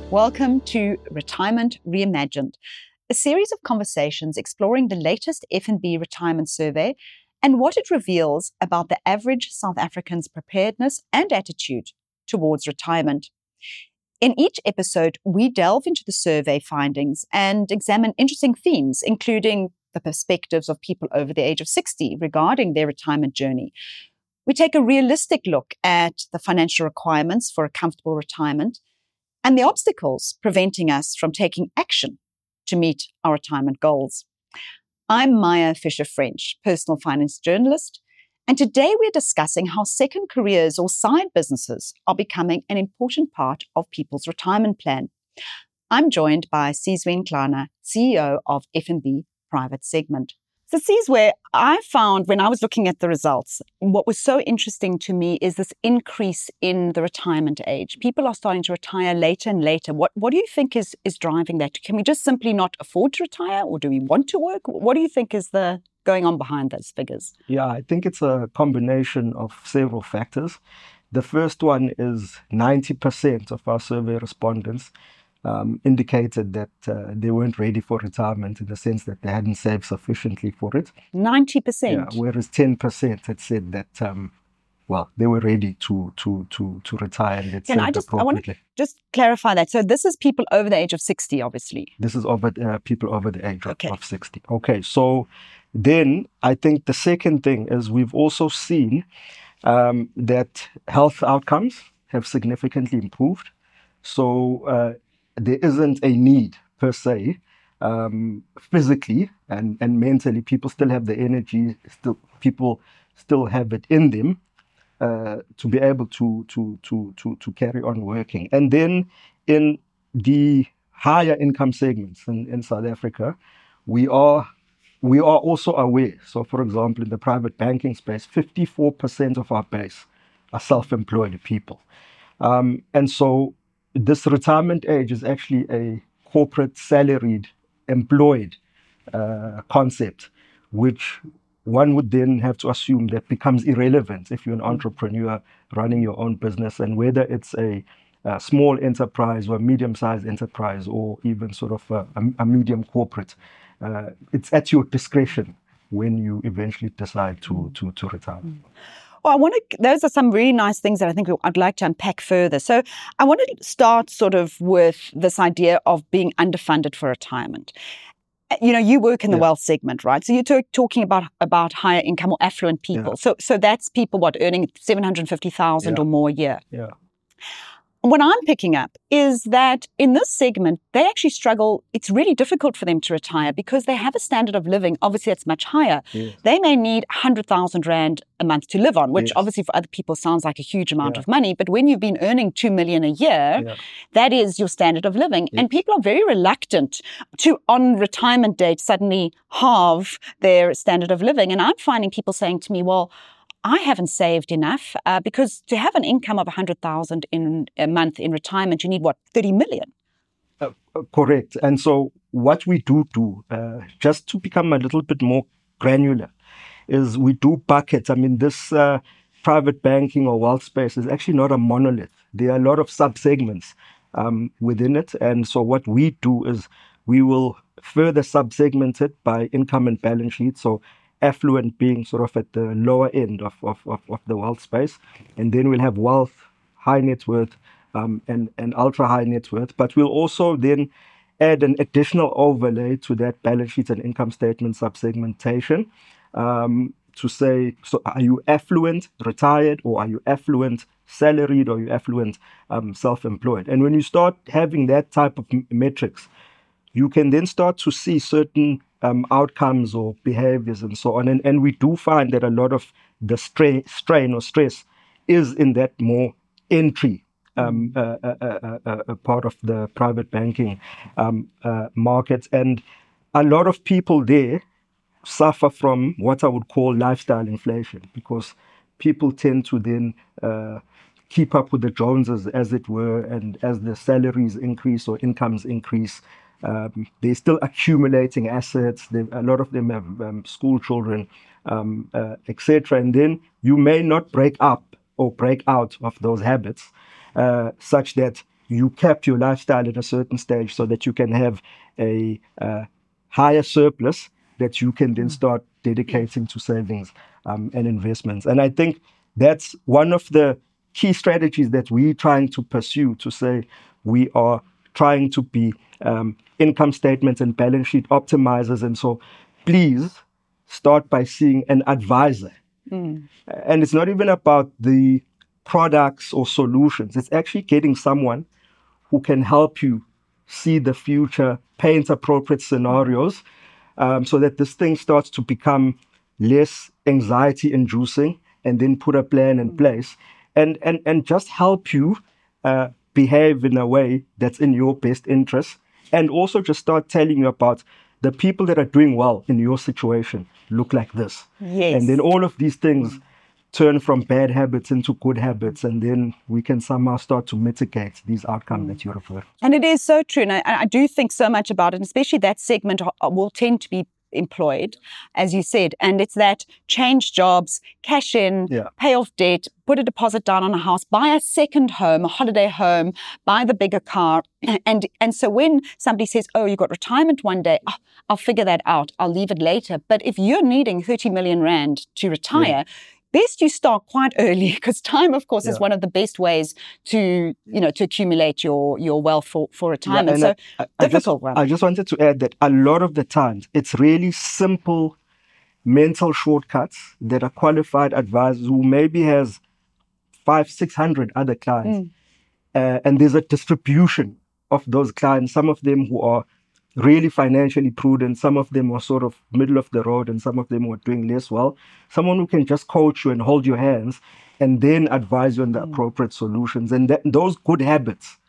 Welcome to Retirement Reimagined, a series of conversations exploring the latest FNB retirement survey and what it reveals about the average South African's preparedness and attitude towards retirement. In each episode, we delve into the survey findings and examine interesting themes, including the perspectives of people over the age of 60 regarding their retirement journey. We take a realistic look at the financial requirements for a comfortable retirement and the obstacles preventing us from taking action to meet our retirement goals. I'm Maya Fisher-French, personal finance journalist, and today we're discussing how second careers or side businesses are becoming an important part of people's retirement plan. I'm joined by Sizwe Nklana, CEO of FNB Private Segment. So Sizwe, I found when I was looking at the results, what was so interesting to me is this increase in the retirement age. People are starting to retire later and later. What do you think is driving that? Can we just simply not afford to retire, or do we want to work? What do you think is the going on behind those figures? Yeah, I think it's a combination of several factors. The first one is 90% of our survey respondents indicated that they weren't ready for retirement in the sense that they hadn't saved sufficiently for it. 90%? Yeah, whereas 10% had said that, they were ready to retire and Can I want to just clarify that. So this is people over the age of 60, obviously. This is over people over the age of 60. Okay, so then I think the second thing is we've also seen that health outcomes have significantly improved. So there isn't a need per se, physically and mentally. People still have the energy. People still have it in them to be able to carry on working. And then in the higher income segments in South Africa, we are also aware. So, for example, in the private banking space, 54% of our base are self-employed people, and so this retirement age is actually a corporate salaried employed concept, which one would then have to assume that becomes irrelevant if you're an entrepreneur running your own business, and whether it's a small enterprise or a medium-sized enterprise or even sort of a medium corporate, it's at your discretion when you eventually decide to retire. Well, those are some really nice things that I think I'd like to unpack further. So I want to start sort of with this idea of being underfunded for retirement. You know, you work in the wealth segment, right? So you're talking about higher income or affluent people. Yeah. So that's people, earning 750,000 or more a year. Yeah. What I'm picking up is that in this segment, they actually struggle. It's really difficult for them to retire because they have a standard of living, obviously, that's much higher. Yes. They may need 100,000 Rand a month to live on, which obviously for other people sounds like a huge amount of money. But when you've been earning 2 million a year, that is your standard of living. And people are very reluctant to, on retirement date, suddenly halve their standard of living. And I'm finding people saying to me, well, I haven't saved enough because to have an income of 100,000 in a month in retirement, you need 30 million? Correct. And so what we do, just to become a little bit more granular, is we do bucket. I mean, this private banking or wealth space is actually not a monolith. There are a lot of sub-segments within it. And so what we do is we will further sub-segment it by income and balance sheet. So affluent being sort of at the lower end of the wealth space. And then we'll have wealth, high net worth, and ultra high net worth. But we'll also then add an additional overlay to that balance sheet and income statement subsegmentation to say, so are you affluent, retired, or are you affluent, salaried, or are you affluent, self-employed? And when you start having that type of metrics, you can then start to see certain outcomes or behaviors and so on. And we do find that a lot of the strain or stress is in that more entry part of the private banking market. And a lot of people there suffer from what I would call lifestyle inflation, because people tend to then keep up with the Joneses, as it were, and as the salaries increase or incomes increase, they're still accumulating assets. A lot of them have school children, etc. And then you may not break up or break out of those habits such that you kept your lifestyle at a certain stage so that you can have a higher surplus that you can then start dedicating to savings and investments. And I think that's one of the key strategies that we're trying to pursue, to say we are trying to be income statements and balance sheet optimizers. And so please start by seeing an advisor. And it's not even about the products or solutions. It's actually getting someone who can help you see the future, paint appropriate scenarios, so that this thing starts to become less anxiety inducing, and then put a plan in place and just help you behave in a way that's in your best interest, and also just start telling you about the people that are doing well in your situation look like this. Yes. And then all of these things turn from bad habits into good habits, and then we can somehow start to mitigate these outcomes that you refer. And it is so true. And I do think so much about it, and especially that segment will tend to be employed, as you said. And it's that change jobs, cash in, pay off debt, put a deposit down on a house, buy a second home, a holiday home, buy the bigger car. And so when somebody says, oh, you got retirement one day, I'll figure that out, I'll leave it later. But if you're needing 30 million rand to retire, best you start quite early, because time, of course, is one of the best ways to, to accumulate your wealth for retirement. So difficult one. I just wanted to add that a lot of the times it's really simple mental shortcuts that a qualified advisor who maybe has 500-600 other clients, and there's a distribution of those clients. Some of them who are really financially prudent, some of them are sort of middle of the road, and some of them are doing less well. Someone who can just coach you and hold your hands and then advise you on the appropriate solutions. And those good habits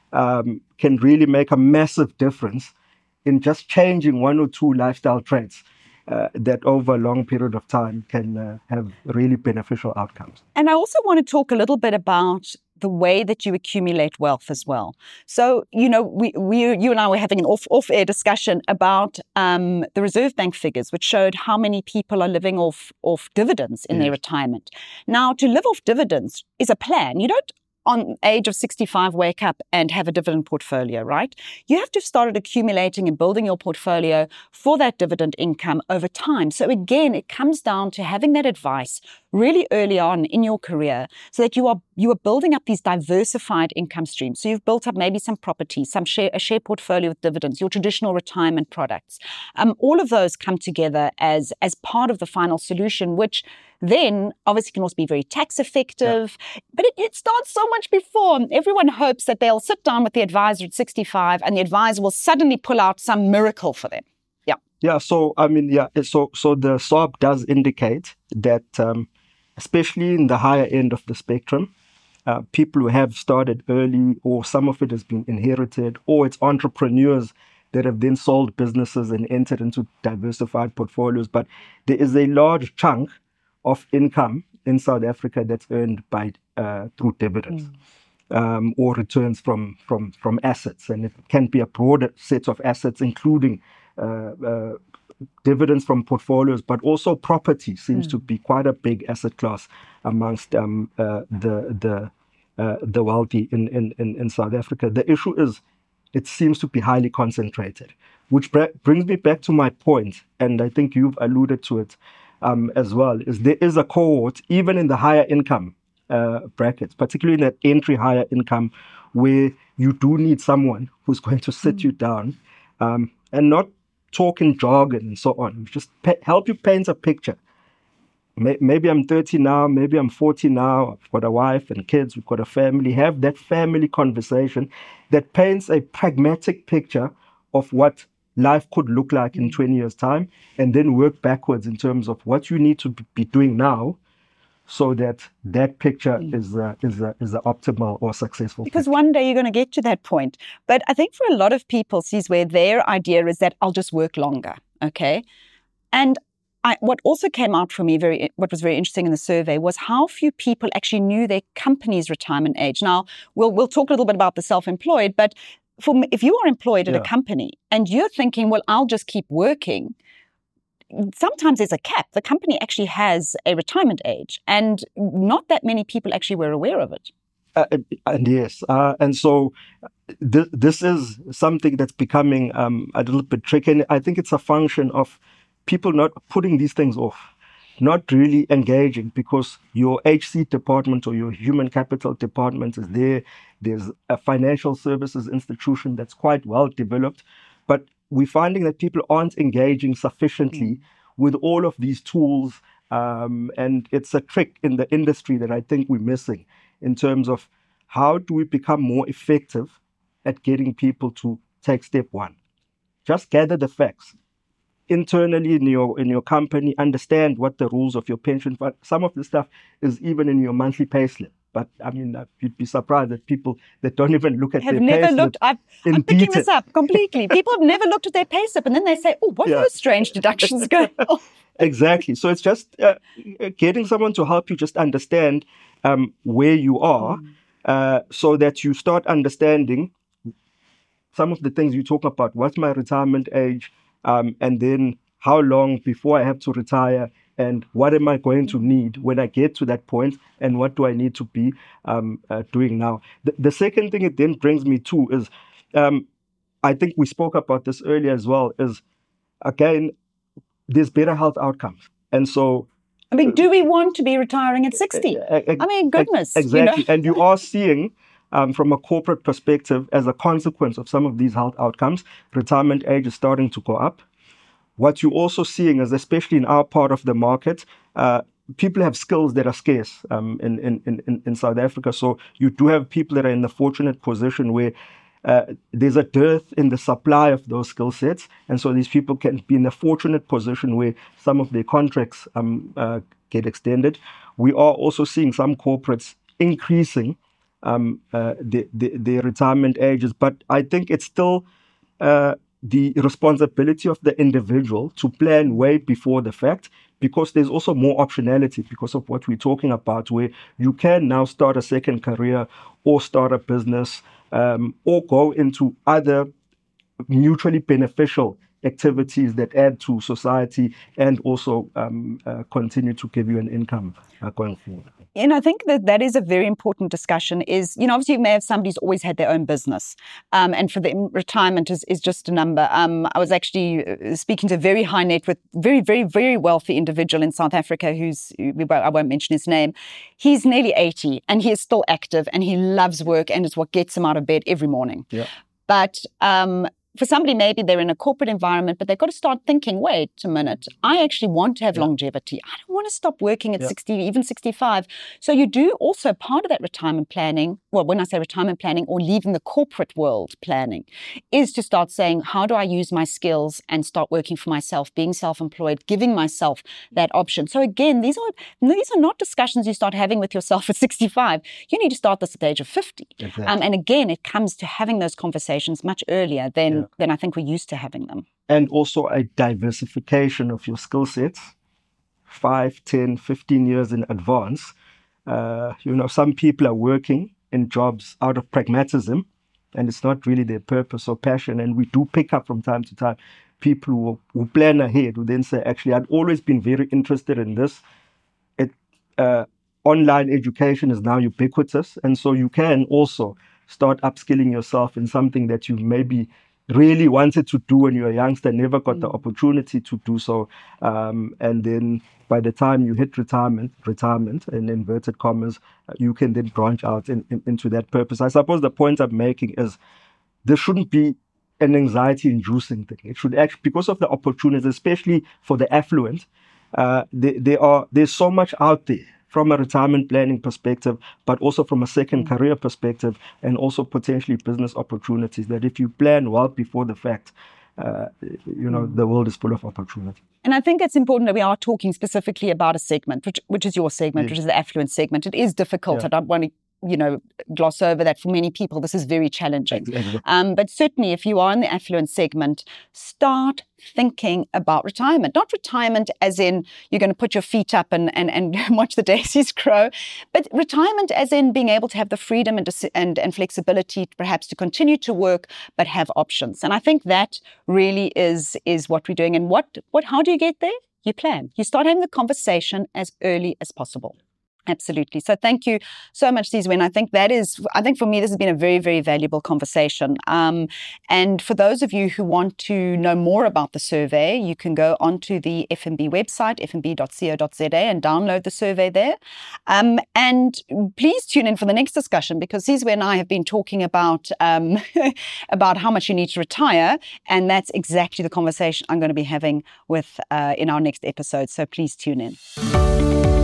can really make a massive difference in just changing one or two lifestyle traits that over a long period of time can have really beneficial outcomes. And I also want to talk a little bit about the way that you accumulate wealth as well. So, you and I were having an off-air discussion about the Reserve Bank figures, which showed how many people are living off dividends in their retirement. Now, to live off dividends is a plan. You don't, on age of 65, wake up and have a dividend portfolio, right? You have to have started accumulating and building your portfolio for that dividend income over time. So again, it comes down to having that advice really early on in your career, so that you are building up these diversified income streams. So you've built up maybe some property, a share portfolio with dividends, your traditional retirement products. All of those come together as part of the final solution, which then obviously can also be very tax effective. But it starts so much before. Everyone hopes that they'll sit down with the advisor at 65 and the advisor will suddenly pull out some miracle for them. Yeah. So the SARB does indicate that, especially in the higher end of the spectrum, people who have started early, or some of it has been inherited, or it's entrepreneurs that have then sold businesses and entered into diversified portfolios. But there is a large chunk of income in South Africa that's earned by through dividends or returns from assets, and it can be a broader set of assets, including dividends from portfolios, but also property seems to be quite a big asset class amongst the wealthy in South Africa. The issue is it seems to be highly concentrated, which brings me back to my point, and I think you've alluded to it as well, is there is a cohort, even in the higher income brackets, particularly in that entry higher income, where you do need someone who's going to sit you down and not talk in jargon and so on, just help you paint a picture. Maybe I'm 30 now, maybe I'm 40 now, I've got a wife and kids, we've got a family. Have that family conversation that paints a pragmatic picture of what life could look like in 20 years' time, and then work backwards in terms of what you need to be doing now so that picture is the optimal or successful because picture. One day you're going to get to that point. But I think for a lot of people, sees where their idea is that I'll just work longer, okay? And what also came out for me, what was very interesting in the survey, was how few people actually knew their company's retirement age. Now, we'll talk a little bit about the self-employed, but if you are employed at a company and you're thinking, well, I'll just keep working, sometimes there's a cap. The company actually has a retirement age, and not that many people actually were aware of it. And yes, and so this is something that's becoming a little bit tricky. And I think it's a function of people not putting these things off, not really engaging, because your HC department or your human capital department is there. There's a financial services institution that's quite well developed, but we're finding that people aren't engaging sufficiently with all of these tools. And it's a trick in the industry that I think we're missing in terms of how do we become more effective at getting people to take step one. Just gather the facts internally in your company, understand what the rules of your pension fund. Some of the stuff is even in your monthly payslip. But I mean, you'd be surprised that people that don't even look at their payslip. I'm picking this up completely. People have never looked at their payslip, and then they say, "Oh, what are those strange deductions going on?" Exactly. So it's just getting someone to help you just understand where you are, so that you start understanding some of the things you talk about. What's my retirement age? And then how long before I have to retire, and what am I going to need when I get to that point, and what do I need to be doing now? The second thing it then brings me to is, I think we spoke about this earlier as well, is again, there's better health outcomes. And so, I mean, do we want to be retiring at 60? I mean, goodness. Exactly. And you are seeing, from a corporate perspective, as a consequence of some of these health outcomes, retirement age is starting to go up. What you're also seeing is, especially in our part of the market, people have skills that are scarce in South Africa. So you do have people that are in the fortunate position where there's a dearth in the supply of those skill sets. And so these people can be in a fortunate position where some of their contracts get extended. We are also seeing some corporates increasing their retirement ages. But I think it's still the responsibility of the individual to plan way before the fact, because there's also more optionality because of what we're talking about, where you can now start a second career or start a business, or go into other mutually beneficial activities that add to society and also continue to give you an income going forward. And I think that is a very important discussion is, obviously you may have somebody who's always had their own business. And for them, retirement is just a number. I was actually speaking to a very high net worth, very, very, very wealthy individual in South Africa I won't mention his name. He's nearly 80 and he is still active and he loves work and it's what gets him out of bed every morning. Yeah. But for somebody, maybe they're in a corporate environment, but they've got to start thinking, wait a minute, I actually want to have longevity. I don't want to stop working at 60, even 65. So you do also part of that retirement planning, well, when I say retirement planning or leaving the corporate world planning, is to start saying, how do I use my skills and start working for myself, being self-employed, giving myself that option. So again, these are not discussions you start having with yourself at 65. You need to start this at the age of 50. Exactly. And again, it comes to having those conversations much earlier than I think we're used to having them. And also a diversification of your skill sets 5, 10, 15 years in advance. Some people are working in jobs out of pragmatism and it's not really their purpose or passion. And we do pick up from time to time people who plan ahead, who then say, actually, I've always been very interested in this. Online education is now ubiquitous. And so you can also start upskilling yourself in something that you maybe really wanted to do when you were a youngster, never got the opportunity to do so. And then by the time you hit retirement in inverted commas, you can then branch out into that purpose. I suppose the point I'm making is there shouldn't be an anxiety-inducing thing. It should actually, because of the opportunities, especially for the affluent, there's so much out there from a retirement planning perspective, but also from a second career perspective, and also potentially business opportunities that if you plan well before the fact, the world is full of opportunity. And I think it's important that we are talking specifically about a segment, which is your segment, which is the affluent segment. It is difficult. Yeah. I don't want to gloss over that. For many people, this is very challenging. Exactly. But certainly if you are in the affluent segment, start thinking about retirement. Not retirement as in you're going to put your feet up and watch the daisies grow, but retirement as in being able to have the freedom and flexibility perhaps to continue to work, but have options. And I think that really is what we're doing. And how do you get there? You plan. You start having the conversation as early as possible. Absolutely. So thank you so much, Sizwe. And I think for me, this has been a very, very valuable conversation. And for those of you who want to know more about the survey, you can go onto the FNB website, fnb.co.za, and download the survey there. And please tune in for the next discussion, because Sizwe and I have been talking about about how much you need to retire. And that's exactly the conversation I'm going to be having with in our next episode. So please tune in.